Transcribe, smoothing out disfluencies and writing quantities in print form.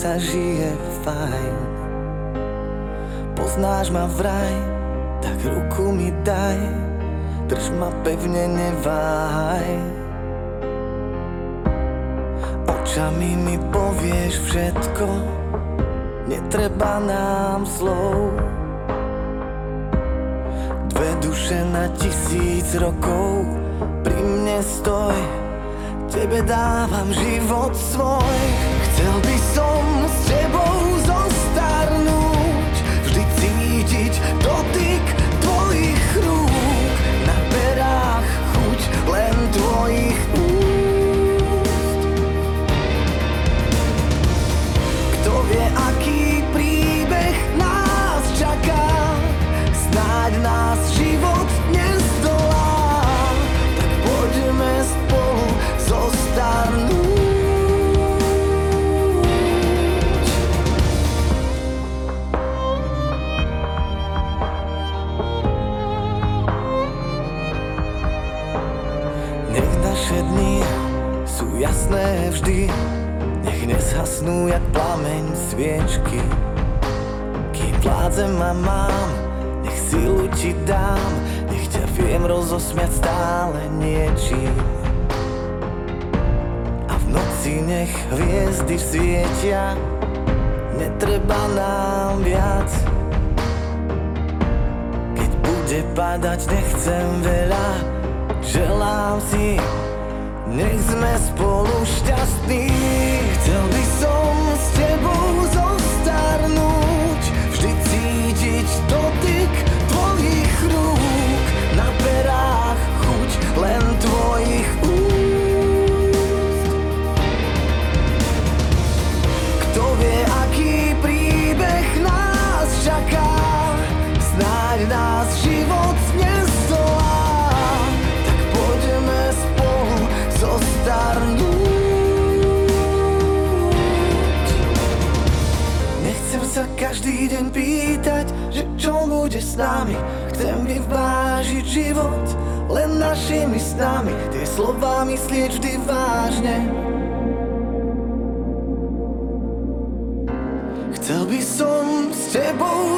sa žije fajn. Poznáš ma vraj, tak ruku mi daj, drž ma pevne, neváhaj. Očami mi povieš všetko, netreba nám slov. Dve duše na 1000 rokov, pri mne stoj, tebe dávam život svoj. Chcel by som s tebou zostarnúť, vždy cítiť dotyk tvojich rúk, na perách chuť len tvojich úst. Kto vie, aký príbeh nás čaká, snáď nás život nezdolá, tak poďme spolu zostarnúť. Nech naše dni sú jasné vždy, nech nezhasnú jak plameň sviečky. Kým vládzem a mám, nech silu ti dám, nech ťa viem rozosmiať stále niečím. A v noci nech hviezdy svietia, netreba nám viac. Keď bude padať, nechcem veľa, želám si, nech sme spolu šťastní. Chcel by som s tebou zostarnúť, vždy cítiť dotyk tvojich rúk, na perách chuť len tvojich úst. Kto vie, aký príbeh nás čaká, snáď nás život nezdolá, tak poďme spolu zostarnúť. Nechcem sa každý deň pýtať, že čo bude s nami. Chcem vyvážiť život len našimi snami, tie slová myslieť vždy vážne. Chcel by som s tebou